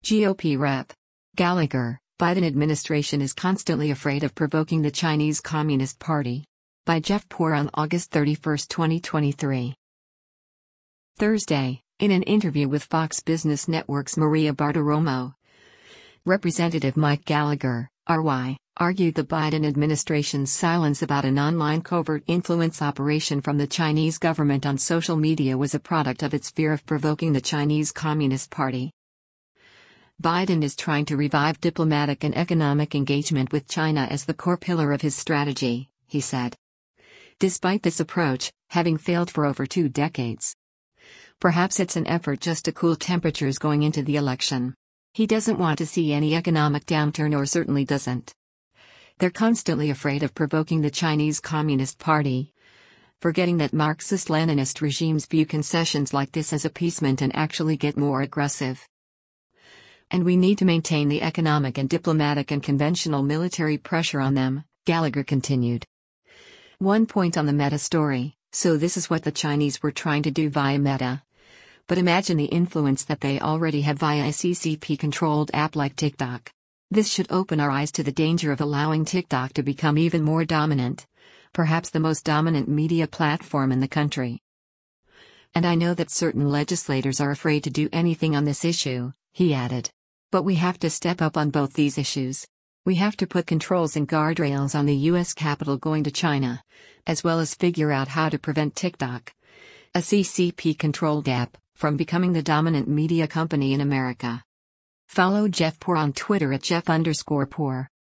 GOP Rep. Gallagher, Biden administration is constantly afraid of provoking the Chinese Communist Party. By Jeff Poor on August 31, 2023. Thursday, in an interview with Fox Business Network's Maria Bartiromo, Representative Mike Gallagher, RY, argued the Biden administration's silence about an online covert influence operation from the Chinese government on social media was a product of its fear of provoking the Chinese Communist Party. Biden is trying to revive diplomatic and economic engagement with China as the core pillar of his strategy, he said. Despite this approach, having failed for over 2 decades. Perhaps it's an effort just to cool temperatures going into the election. He doesn't want to see any economic downturn, or certainly doesn't. They're constantly afraid of provoking the Chinese Communist Party, forgetting that Marxist-Leninist regimes view concessions like this as appeasement and actually get more aggressive. And we need to maintain the economic and diplomatic and conventional military pressure on them, Gallagher continued. One point on the Meta story: so this is what the Chinese were trying to do via Meta. But imagine the influence that they already have via a CCP-controlled app like TikTok. This should open our eyes to the danger of allowing TikTok to become even more dominant, perhaps the most dominant media platform in the country. And I know that certain legislators are afraid to do anything on this issue, he added. But we have to step up on both these issues. We have to put controls and guardrails on the U.S. Capitol going to China, as well as figure out how to prevent TikTok, a CCP-controlled app, from becoming the dominant media company in America. Follow Jeff Poor on Twitter at Jeff_Poor.